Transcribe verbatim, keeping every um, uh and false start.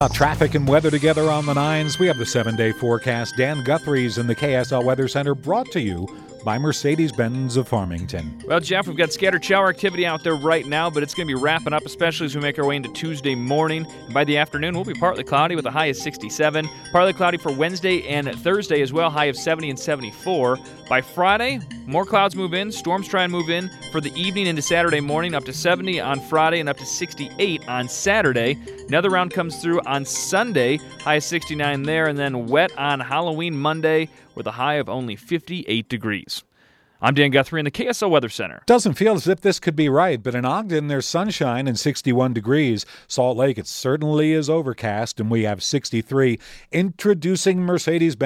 Uh, traffic and weather together on the nines. We have the seven-day forecast. Dan Guthrie's in the K S L Weather Center, brought to you by Mercedes-Benz of Farmington. Well, Jeff, we've got scattered shower activity out there right now, but it's going to be wrapping up, especially as we make our way into Tuesday morning. And by the afternoon, we'll be partly cloudy with a high of sixty-seven. Partly cloudy for Wednesday and Thursday as well, high of seventy and seventy-four. By Friday, more clouds move in. Storms try and move in for the evening into Saturday morning, up to seventy on Friday and up to sixty-eight on Saturday. Another round comes through on Sunday, high of sixty-nine there, and then wet on Halloween Monday with a high of only fifty-eight degrees. I'm Dan Guthrie in the K S L Weather Center. Doesn't feel as if this could be right, but in Ogden, there's sunshine and sixty-one degrees. Salt Lake, it certainly is overcast, and we have sixty-three. Introducing Mercedes-Benz